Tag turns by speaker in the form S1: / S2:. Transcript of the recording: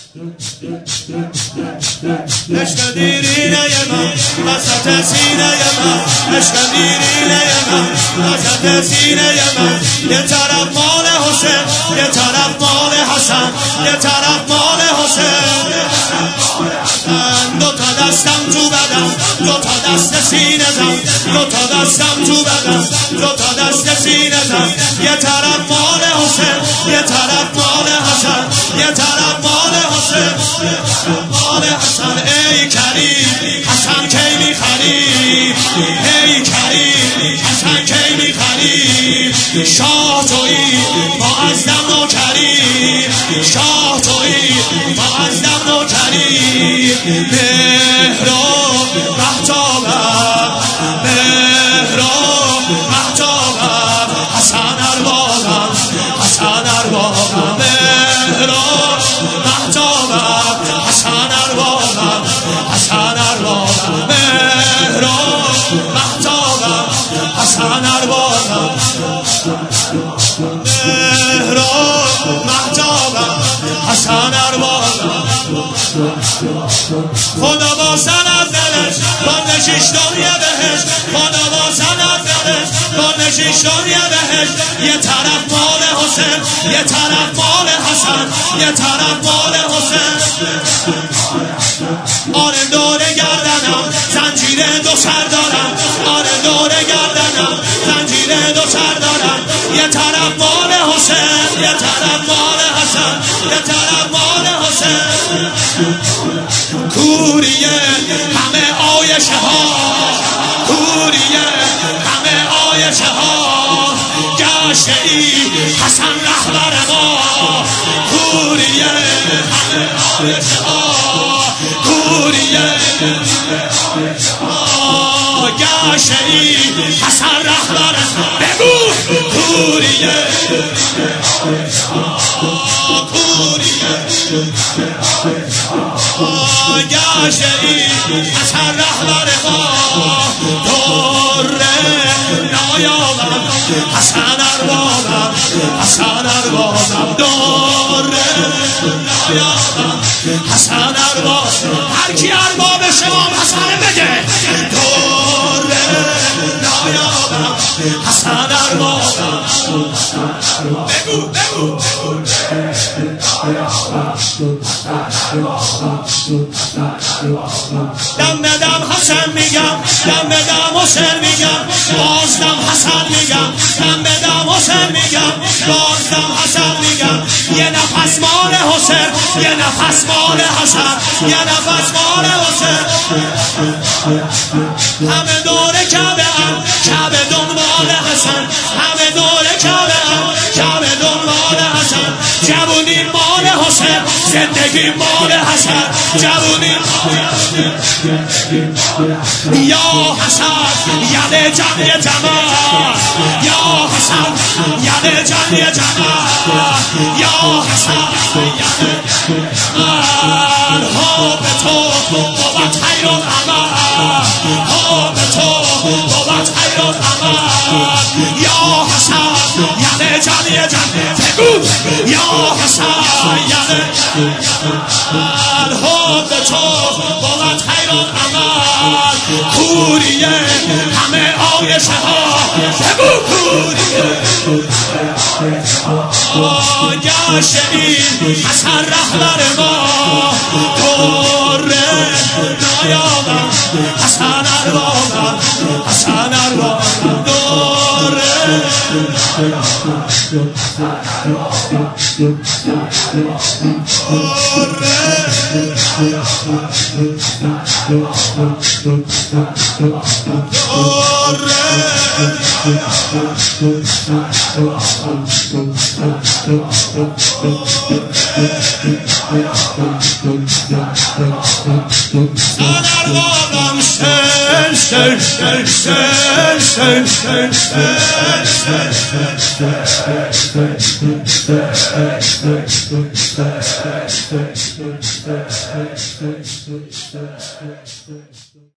S1: عشق دیرینه من وسط سینه من، عشق دیرینه من وسط سینه من. یه طرف مال حسین، یه طرف مال حسن، یه طرف مال حسین. دو تا دستم تو بدن، دو تا دست سینه زن، دو تا دستم تو بدن، دو تا دست سینه زن. یه طرف مال حسین، یه طرف مال حسن، یه طرف مال حسین، مال حسن. ای کریم حسن کی میخریم، ای کریم حسن کی میخریم. شاه تویی معظم و کریم، شاه تویی معظم و کریم. مهر و مهتابم، مهر و مهتابم. حسن اربابم، حسن اربابم. مهر و مهتابم، حسن اربابم، حسن اربابم. مهر و مهتابم، حسن اربابم. مهر و مهتابم، حسن اربابم. خدا با سند دلش با نشیش دنیا بهش، خدا با سند دلش با نشیش دنیا بهش. یه طرف مال حسین، یه طرف مال حسن، یه طرف مال حسین. آره دوره گردنم زنجیر دو سر دارم، آره دوره گردنم زنجیر دو سر دارم. یه طرف مال حسین، یه طرف مال حسن، یه طرف مال حسین. کوریه همه آیشه ها، کوریه همه آیشه ها. گشته ای حسن رهبر ما، کوریه همه آیشه ها، کوریه گشته ای حسن رهبر. بگو کوریه کوریه گشته ای حسن رهبر ما. دوره نایابم حسن اربابم، حسن اربابم. دوره نایابم حسن اربابم. هر کی ارباب شما حسن بده. دوره نایابم حسن اربابم. بگو بگو دم به دم حسن میگم، دم به دم حسین میگم، بازدم حسن میگم. دم به دم حسین میگم، بازدم حسن میگم. یه نفس مال حسین، یه نفس مال حسن، یه نفس مال حسین. همه دور کعبه ام، کعبه دنبال حسن. همه دور کعبه ام، کعبه دنبال حسن. جوونی مال حسین، زندگی مال حسن. جوونی یا حسن یعنی جمعی جماع، یا حسن یعنی جمعی جماع. یا حسن یعنی ها به تو بود خیر العمل، ها به تو بود خیر العمل. یا حسن یعنی جمعی جماع. بگو یا حسن یعنی ها به تو بود خیر العمل. کوریه همه آیشه ها. بگو کوریه گشته این حسن رهبر ما. دوره نایابم حسن اربابم، حسن اربابم. دوره